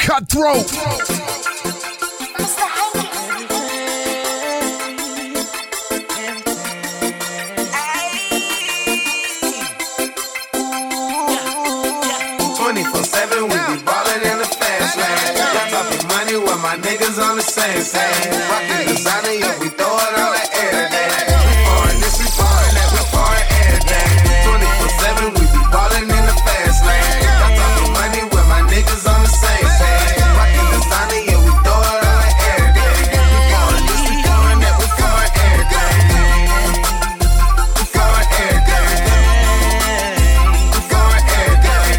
Cutthroat. Mr. Hanky. 24/7, we be ballin' in the fast lane. Y'all talking money with my niggas on the same page. Rockin' designer, yeah, we throw it on the air day. We foreign this, we foreign that, we foreign everything. 24/7, we be ballin' in the fast lane. Y'all talking money with my niggas on the same page. Rockin' designer, yeah, we throw it on the air day. We foreign this, we foreign that, we foreign everything. We foreign everything. We foreign everything.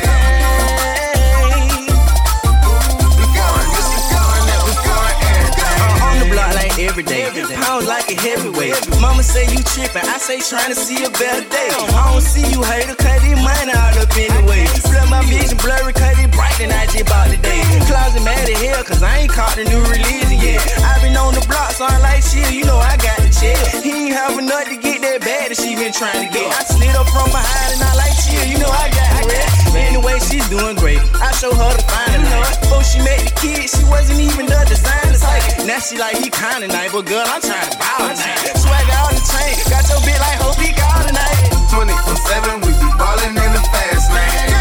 On the block like every day. Pounds like a heavyweight. Mama say you trippin', I say tryna see a better day. I don't see you hater, cut this money all up anyway. Flood my vision blurry, cut it bright, and I just bought today. Closet mad as hell, cause I ain't caught the new release yet. I been on the block, so I like shit, you know I got the check. He ain't have enough to get that bad that she been trying to get. I slid up from behind and I like chill, you know I got the rest. Anyway, she's doing great. I show her the finer line. Before she met the kid, she wasn't even the designer type. Now she like, he kinda nice, but girl, I'm trying to bow tonight. Swag out the chain, got your bitch like Hope he got tonight. 24/7, we be ballin' in the fast lane.